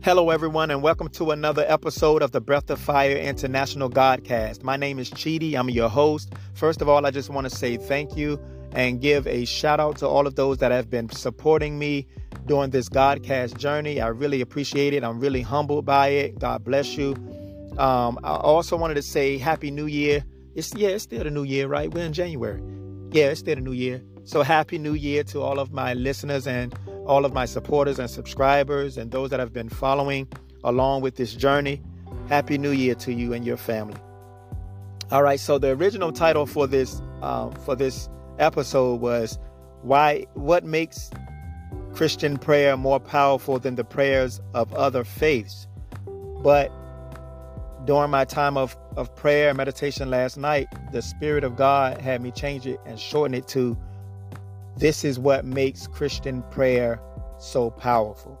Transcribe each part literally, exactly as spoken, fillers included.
Hello, everyone, and welcome to another episode of the Breath of Fire International Godcast. My name is Chidi. I'm your host. First of all, I just want to say thank you and give a shout out to all of those that have been supporting me during this Godcast journey. I really appreciate it. I'm really humbled by it. God bless you. Um, I also wanted to say Happy New Year. It's yeah, it's still the new year, right? We're in January. Yeah, it's still the new year. So Happy New Year to all of my listeners and all of my supporters and subscribers and those that have been following along with this journey. Happy New Year to you and your family. All right. So the original title for this uh, for this episode was why what makes Christian prayer more powerful than the prayers of other faiths. But during my time of, of prayer and meditation last night, the Spirit of God had me change it and shorten it to this is what makes Christian prayer so powerful.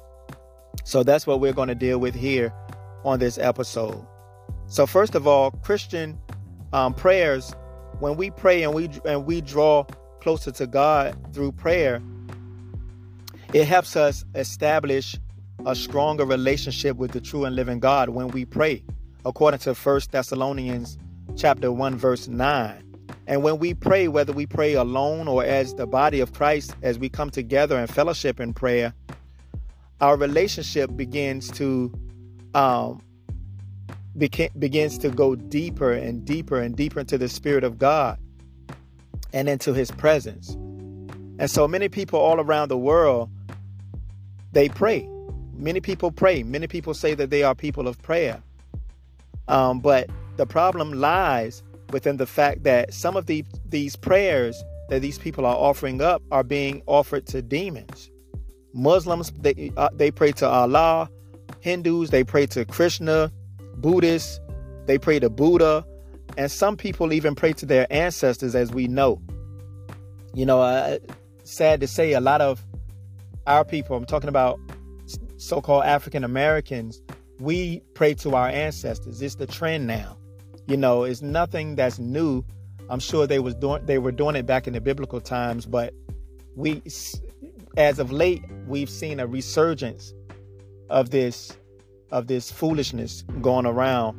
So that's what we're going to deal with here on this episode. So first of all, Christian um, prayers, when we pray and we and we draw closer to God through prayer, it helps us establish a stronger relationship with the true and living God when we pray, according to First Thessalonians chapter one, verse nine. And when we pray, whether we pray alone or as the body of Christ, as we come together and fellowship in prayer, our relationship begins to um, beca- begins to go deeper and deeper and deeper into the Spirit of God and into His presence. And so many people all around the world, they pray. Many people pray. Many people say that they are people of prayer. Um, but the problem lies within the fact that some of the, these prayers that these people are offering up are being offered to demons. Muslims, they, uh, they pray to Allah. Hindus, they pray to Krishna. Buddhists, they pray to Buddha. And some people even pray to their ancestors, as we know. You know, uh, sad to say, a lot of our people, I'm talking about so-called African Americans, we pray to our ancestors. It's the trend now. You know, it's nothing that's new. I'm sure they was doing they were doing it back in the biblical times, but we, as of late, we've seen a resurgence of this of this foolishness going around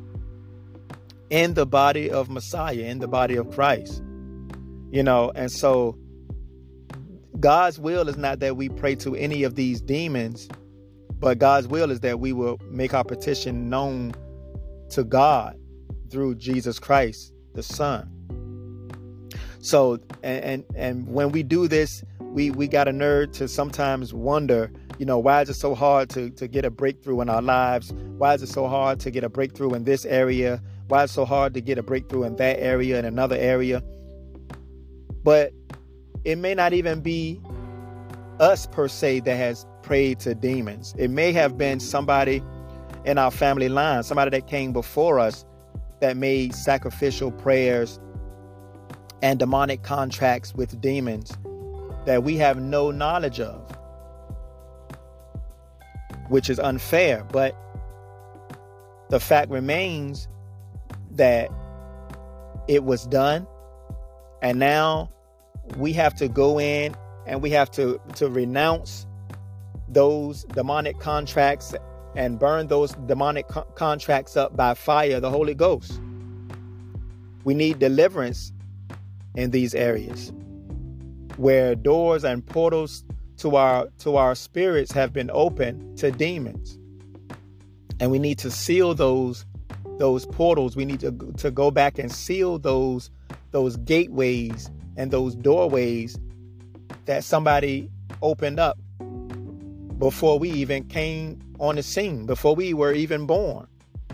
in the body of Messiah, in the body of Christ. You know, and so God's will is not that we pray to any of these demons, but God's will is that we will make our petition known to God through Jesus Christ, the Son. So, and, and and when we do this, we we got a nerve to sometimes wonder, you know, why is it so hard to to get a breakthrough in our lives? Why is it so hard to get a breakthrough in this area? Why is it so hard to get a breakthrough in that area, in another area? But it may not even be us per se that has prayed to demons. It may have been somebody in our family line, somebody that came before us that made sacrificial prayers and demonic contracts with demons that we have no knowledge of, which is unfair. But the fact remains that it was done, and now we have to go in and we have to, to renounce those demonic contracts and burn those demonic co- contracts up by fire, the Holy Ghost. We need deliverance in these areas where doors and portals to our to our spirits have been opened to demons. And we need to seal those those portals. We need to, to go back and seal those those gateways and those doorways that somebody opened up before we even came on the scene, before we were even born.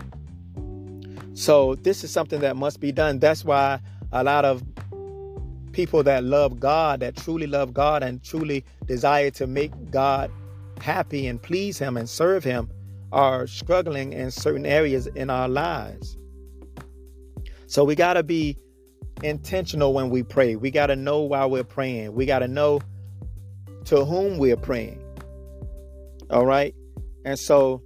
So this is something that must be done. That's why a lot of people that love God, that truly love God and truly desire to make God happy and please Him and serve Him, are struggling in certain areas in our lives. So we got to be intentional when we pray. We got to know why we're praying. We got to know to whom we're praying. All right. And so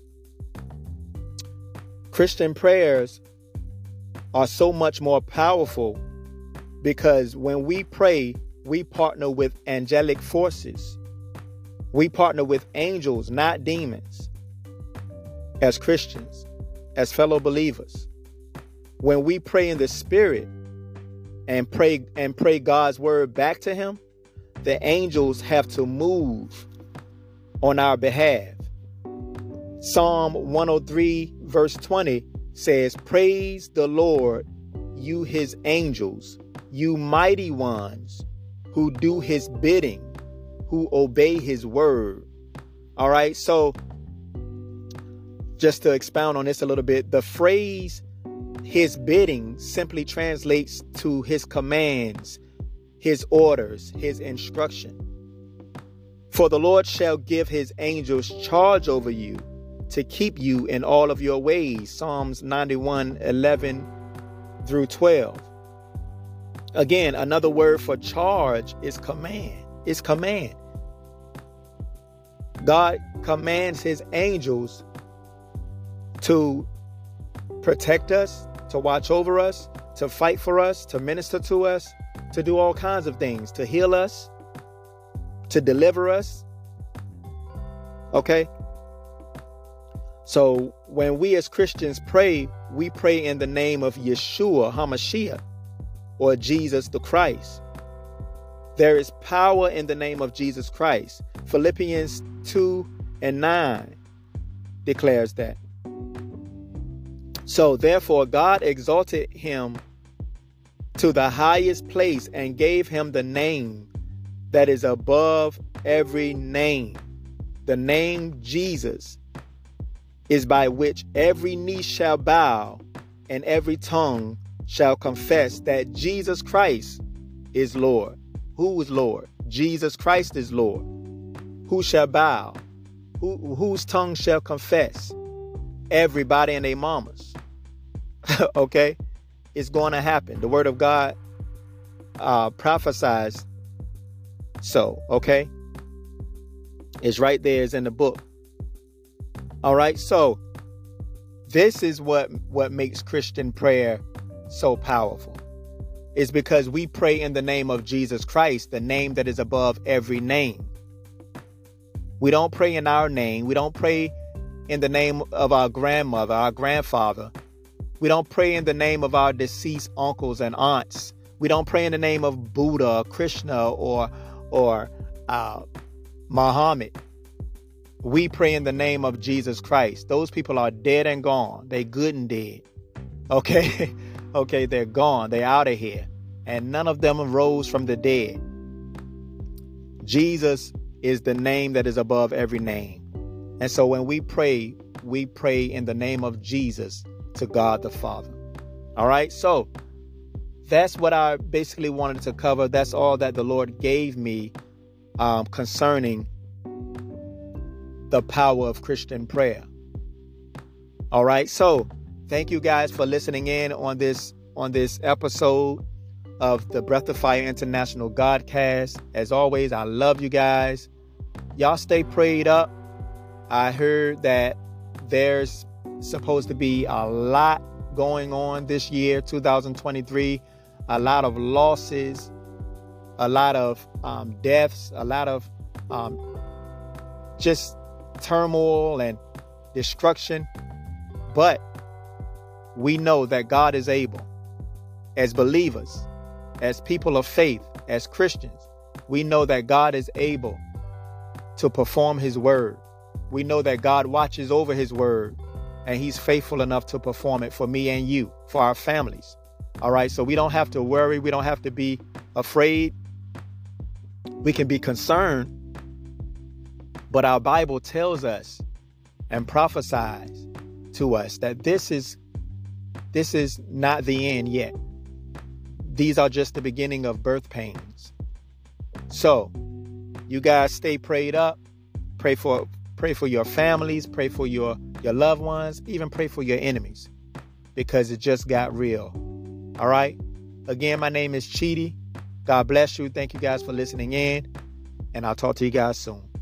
Christian prayers are so much more powerful because when we pray, we partner with angelic forces. We partner with angels, not demons. as Christians, as fellow believers, when we pray in the Spirit and pray and pray God's word back to him, the angels have to move on our behalf. Psalm one oh three verse twenty says, "Praise the Lord, you his angels, you mighty ones who do his bidding, who obey his word." All right. So just to expound on this a little bit, the phrase his bidding simply translates to his commands, his orders, his instruction. "For the Lord shall give his angels charge over you to keep you in all of your ways." Psalms ninety-one, eleven through twelve. Again, another word for charge is command. It's command. God commands his angels to protect us, to watch over us, to fight for us, to minister to us, to do all kinds of things, to heal us, to deliver us. Okay? So when we as Christians pray, we pray in the name of Yeshua HaMashiach, or Jesus the Christ. There is power in the name of Jesus Christ. Philippians two and nine declares that. So therefore, God exalted him to the highest place and gave him the name that is above every name. The name Jesus is by which every knee shall bow and every tongue shall confess that Jesus Christ is Lord. Who is Lord? Jesus Christ is Lord. Who shall bow? Who, whose tongue shall confess? Everybody and their mamas. Okay? It's going to happen. The word of God uh, prophesies so, okay? It's right there. It's in the book. All right? So, this is what, what makes Christian prayer so powerful. It's because we pray in the name of Jesus Christ, the name that is above every name. We don't pray in our name. We don't pray in the name of our grandmother, our grandfather. We don't pray in the name of our deceased uncles and aunts. We don't pray in the name of Buddha, Krishna, or or uh, Muhammad. We pray in the name of Jesus Christ. Those people are dead and gone. They good and dead. Okay? Okay, they're gone. They're out of here. And none of them rose from the dead. Jesus is the name that is above every name. And so when we pray, we pray in the name of Jesus to God the Father. All right? So that's what I basically wanted to cover. That's all that the Lord gave me um, concerning the power of Christian prayer. All right? So thank you guys for listening in on this on this episode of the Breath of Fire International Godcast. As always, I love you guys. Y'all stay prayed up. I heard that there's supposed to be a lot going on this year, two thousand twenty-three. A lot of losses, a lot of um, deaths, a lot of um, just turmoil and destruction. But we know that God is able. As believers, as people of faith, as Christians, we know that God is able to perform his word. We know that God watches over his word and he's faithful enough to perform it for me and you, for our families. All right. So we don't have to worry. We don't have to be afraid. We can be concerned. But our Bible tells us and prophesies to us that this is this is not the end yet. These are just the beginning of birth pains. So you guys stay prayed up. Pray for pray for your families. Pray for your, your loved ones. Even pray for your enemies. Because it just got real. All right? Again, my name is Chidi. God bless you. Thank you guys for listening in. And I'll talk to you guys soon.